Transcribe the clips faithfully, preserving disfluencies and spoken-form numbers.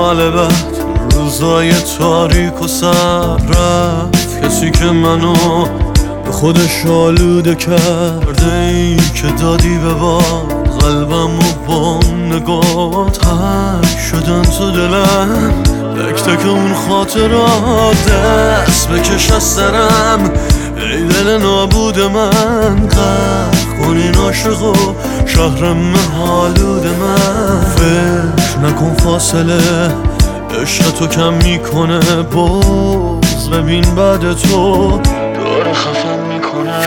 سال بعد روزای تاریک و سر رفت کسی که منو به خودش آلوده کرده، ای که دادی به باد قلبم و با نگات حک شدن تو دلم. تک تک اون خاطرات دست بکش از سرم، ای دل نابود من غرق کن این عاشق و شهرم حالود من. فکر نکن فاصله عشق تو کم میکنه، باز ببین بعد تو داره خفم میکنه.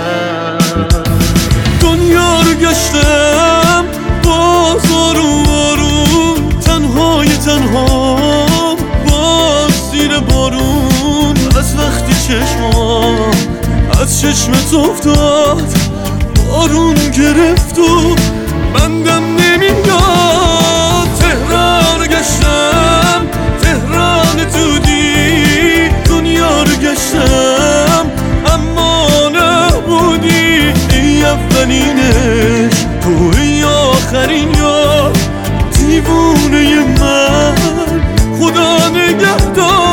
دنیا رو گشتم باز آروم آروم، تنهای تنها باز زیر بارون. از وقتی چشمام از چشمت افتاد بارون گرفت و بندم نمیاد. تهران گشتم تهران دودی، دنیا رو گشتم اما نبودی. ای اولینش توی آخرین یا دیوونه من، خدا نگهدار.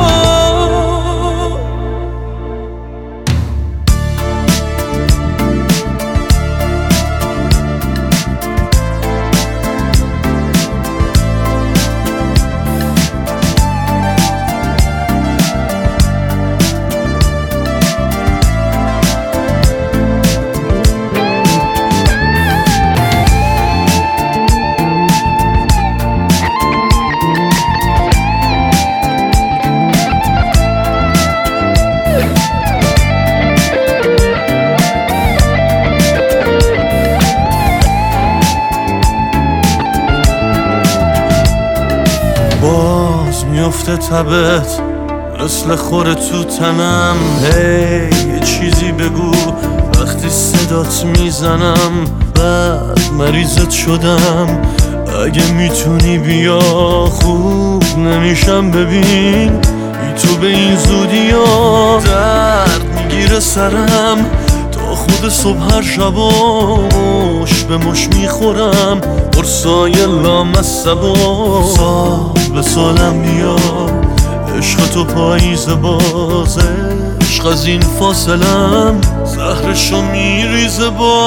باز میفته تبت مثل خوره تو تنم. هی یه چیزی بگو وقتی صدات میزنم، بعد مریضت شدم. اگه میتونی بیا خوب نمیشم، ببین بی تو به این زودی ها درد میگیره سرم. تا خود صبح هر شبا مش به مش میخورم، قرصای لامصبا سال به سالم میاد. عشق تو پاییز باز، عشق از این فاصلم زهرشو میریزه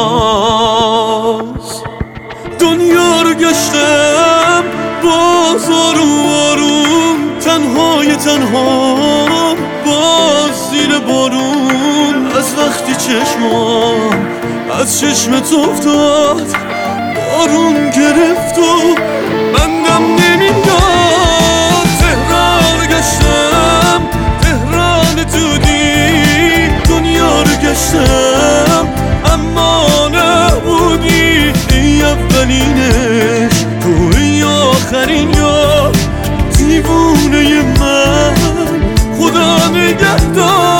باز. دنیا رو گشتم باز آروم آروم، تنهای تنها باز زیر بارون. از وقتی چشمام از چشمت افتاد بارون گرفت و بندم نمیاد. تهران گشتم تهران دودی، دنیا رو گشتم اما نبودی. ای اولینش توی آخرین یا دیوونه من، خدا نگهدار.